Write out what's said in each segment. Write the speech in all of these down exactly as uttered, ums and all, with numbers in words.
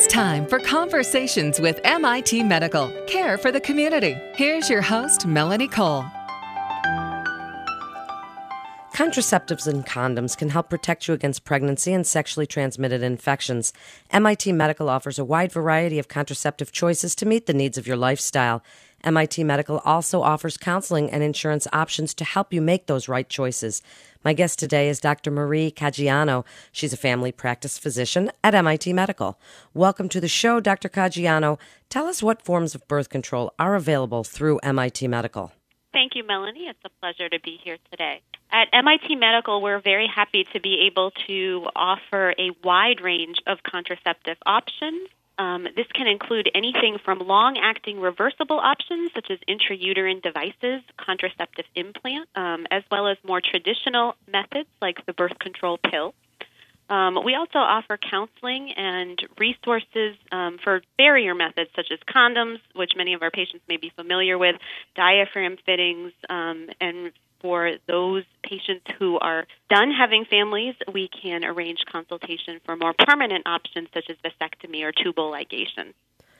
time for Conversations with M I T Medical. Care for the community. Here's your host, Melanie Cole. Contraceptives and condoms can help protect you against pregnancy and sexually transmitted infections. M I T Medical offers a wide variety of contraceptive choices to meet the needs of your lifestyle. M I T Medical also offers counseling and insurance options to help you make those right choices. My guest today is Doctor Marie Caggiano. She's a family practice physician at M I T Medical. Welcome to the show, Doctor Caggiano. Tell us what forms of birth control are available through M I T Medical. Thank you, Melanie. It's a pleasure to be here today. At M I T Medical, we're very happy to be able to offer a wide range of contraceptive options. Um, this can include anything from long-acting reversible options, such as intrauterine devices, contraceptive implant, um, as well as more traditional methods like the birth control pill. Um, we also offer counseling and resources um, for barrier methods such as condoms, which many of our patients may be familiar with, diaphragm fittings, um, and for those patients who are done having families, we can arrange consultation for more permanent options such as vasectomy or tubal ligation.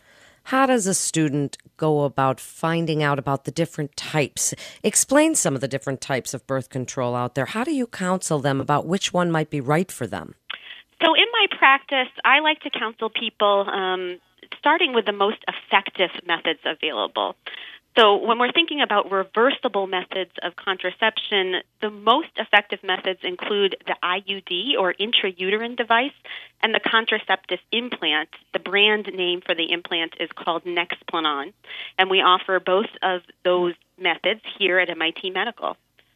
How does a student go about finding out about the different types? Explain some of the different types of birth control out there. How do you counsel them about which one might be right for them? So in my practice, I like to counsel people um, starting with the most effective methods available. So when we're thinking about reversible methods of contraception, the most effective methods include the I U D or intrauterine device and the contraceptive implant. The brand name for the implant is called Nexplanon, and we offer both of those methods here at M I T Medical.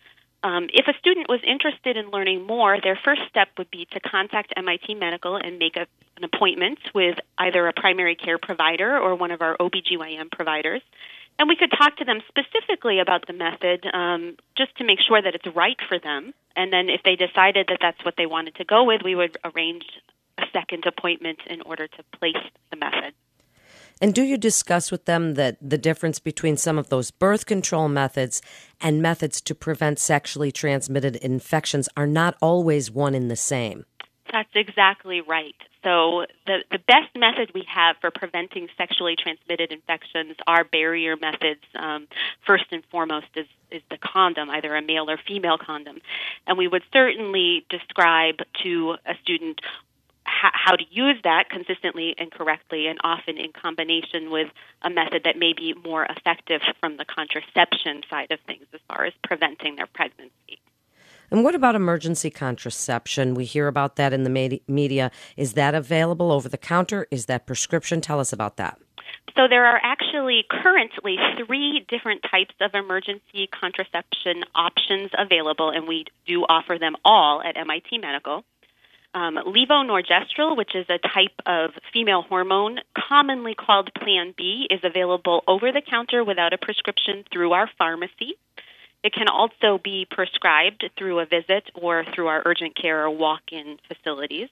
Um, if a student was interested in learning more, their first step would be to contact M I T Medical and make a, an appointment with either a primary care provider or one of our O B G Y N providers. And we could talk to them specifically about the method um, just to make sure that it's right for them. And then if they decided that that's what they wanted to go with, we would arrange a second appointment in order to place the method. And do you discuss with them that the difference between some of those birth control methods and methods to prevent sexually transmitted infections are not always one and the same? That's exactly right. So the, the best method we have for preventing sexually transmitted infections are barrier methods. Um, first and foremost is, is the condom, either a male or female condom. And we would certainly describe to a student ha- how to use that consistently and correctly, and often in combination with a method that may be more effective from the contraception side of things as far as preventing their pregnancy. And what about emergency contraception? We hear about that in the media. Is that available over the counter? Is that prescription? Tell us about that. So there are actually currently three different types of emergency contraception options available, and we do offer them all at M I T Medical. Um, levonorgestrel, which is a type of female hormone commonly called Plan B, is available over the counter without a prescription through our pharmacy. It can also be prescribed through a visit or through our urgent care or walk-in facilities.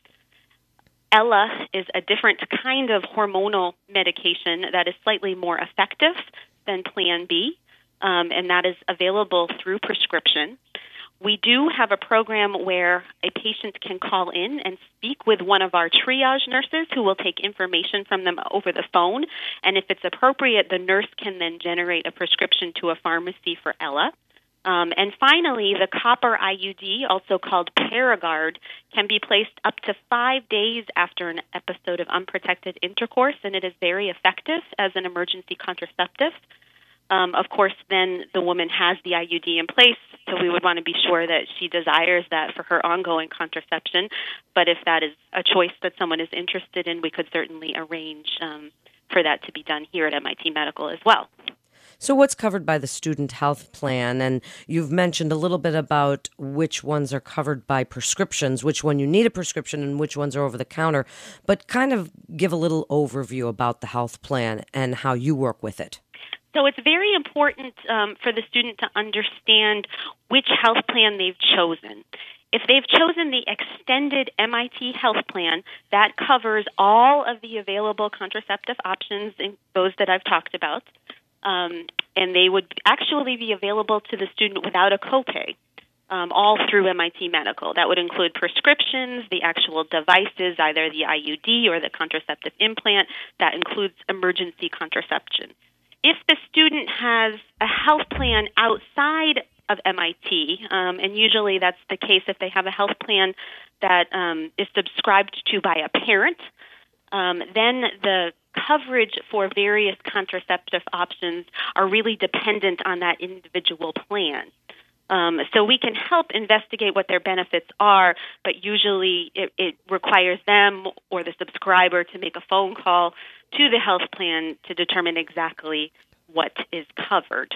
Ella is a different kind of hormonal medication that is slightly more effective than Plan B, um, and that is available through prescription. We do have a program where a patient can call in and speak with one of our triage nurses who will take information from them over the phone, and if it's appropriate, the nurse can then generate a prescription to a pharmacy for Ella. Um, and finally, the copper I U D, also called Paragard, can be placed up to five days after an episode of unprotected intercourse, and it is very effective as an emergency contraceptive. Um, of course, then the woman has the I U D in place, so we would want to be sure that she desires that for her ongoing contraception. But if that is a choice that someone is interested in, we could certainly arrange um, for that to be done here at M I T Medical as well. So what's covered by the student health plan? And you've mentioned a little bit about which ones are covered by prescriptions, which one you need a prescription and which ones are over the counter. But kind of give a little overview about the health plan and how you work with it. So it's very important um, for the student to understand which health plan they've chosen. If they've chosen the extended M I T health plan, that covers all of the available contraceptive options, in those that I've talked about. Um, and they would actually be available to the student without a copay. um, all through M I T Medical. That would include prescriptions, the actual devices, either the I U D or the contraceptive implant. That includes emergency contraception. If the student has a health plan outside of M I T, um, and usually that's the case if they have a health plan that um, is subscribed to by a parent, um, then the coverage for various contraceptive options are really dependent on that individual plan. Um, so we can help investigate what their benefits are, but usually it, it requires them or the subscriber to make a phone call to the health plan to determine exactly what is covered.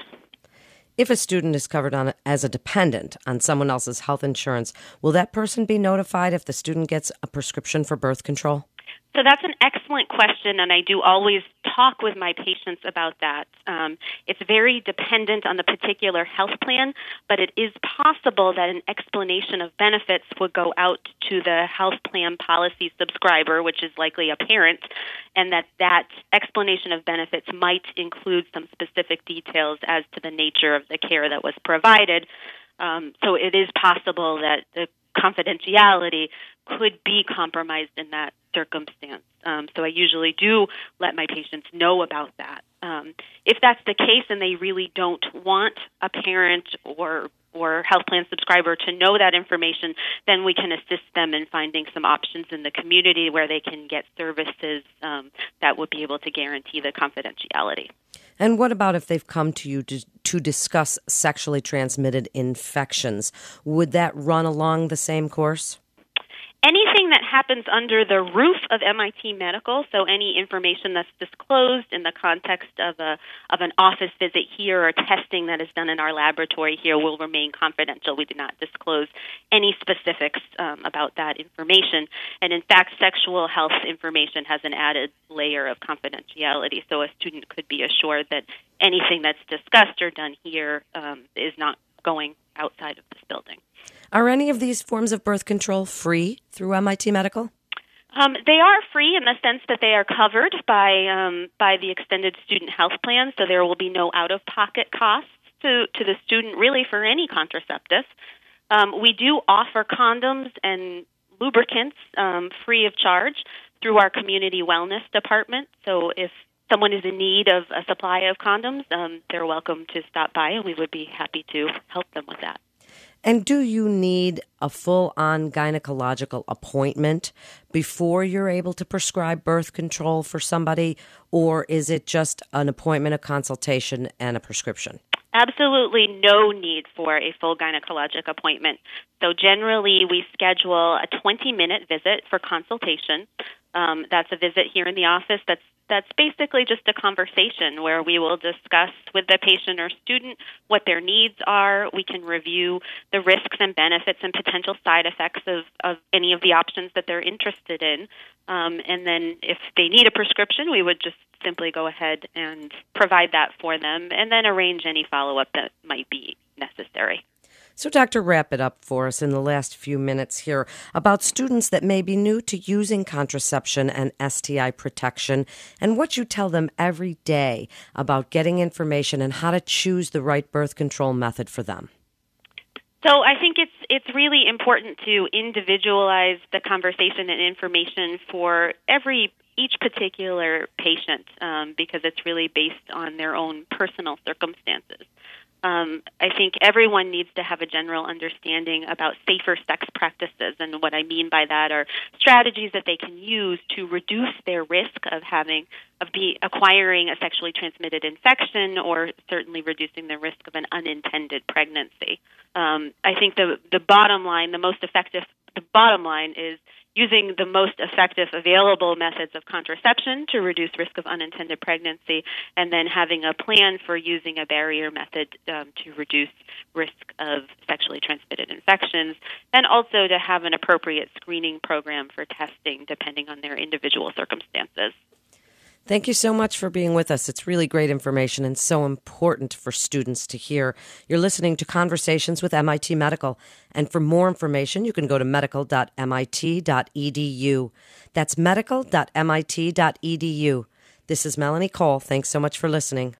If a student is covered on as a dependent on someone else's health insurance, will that person be notified if the student gets a prescription for birth control? So that's an excellent question, and I do always talk with my patients about that. Um, it's very dependent on the particular health plan, but it is possible that an explanation of benefits would go out to the health plan policy subscriber, which is likely a parent, and that that explanation of benefits might include some specific details as to the nature of the care that was provided. Um, so it is possible that the confidentiality could be compromised in that circumstance. Um, so I usually do let my patients know about that. Um, if that's the case and they really don't want a parent or or health plan subscriber to know that information, then we can assist them in finding some options in the community where they can get services um, that would be able to guarantee the confidentiality. And what about if they've come to you to, to discuss sexually transmitted infections? Would that run along the same course? Anything that happens under the roof of M I T Medical, so any information that's disclosed in the context of a of an office visit here or testing that is done in our laboratory here, will remain confidential. We do not disclose any specifics um, about that information. And in fact, sexual health information has an added layer of confidentiality, so a student could be assured that anything that's discussed or done here um, is not going outside of this building. Are any of these forms of birth control free through M I T Medical? Um, they are free in the sense that they are covered by um, by the extended student health plan, so there will be no out-of-pocket costs to, to the student really for any contraceptive. Um, we do offer condoms and lubricants um, free of charge through our community wellness department, so if someone is in need of a supply of condoms, um, they're welcome to stop by, and we would be happy to help them with that. And do you need a full-on gynecological appointment before you're able to prescribe birth control for somebody, or is it just an appointment, a consultation, and a prescription? Absolutely no need for a full gynecologic appointment. So generally, we schedule a twenty-minute visit for consultation. Um, that's a visit here in the office that's That's basically just a conversation where we will discuss with the patient or student what their needs are. We can review the risks and benefits and potential side effects of, of any of the options that they're interested in. Um, and then if they need a prescription, we would just simply go ahead and provide that for them and then arrange any follow-up that might be necessary. So, Doctor, wrap it up for us in the last few minutes here about students that may be new to using contraception and S T I protection and what you tell them every day about getting information and how to choose the right birth control method for them. So I think it's it's really important to individualize the conversation and information for every each particular patient um, because it's really based on their own personal circumstances. Um, I think everyone needs to have a general understanding about safer sex practices, and what I mean by that are strategies that they can use to reduce their risk of having of be acquiring a sexually transmitted infection, or certainly reducing the risk of an unintended pregnancy. Um, I think the the bottom line, the most effective, the bottom line is using the most effective available methods of contraception to reduce risk of unintended pregnancy, and then having a plan for using a barrier method um, to reduce risk of sexually transmitted infections, and also to have an appropriate screening program for testing depending on their individual circumstances. Thank you so much for being with us. It's really great information and so important for students to hear. You're listening to Conversations with M I T Medical. And for more information, you can go to medical dot M I T dot E D U. That's medical dot M I T dot E D U. This is Melanie Cole. Thanks so much for listening.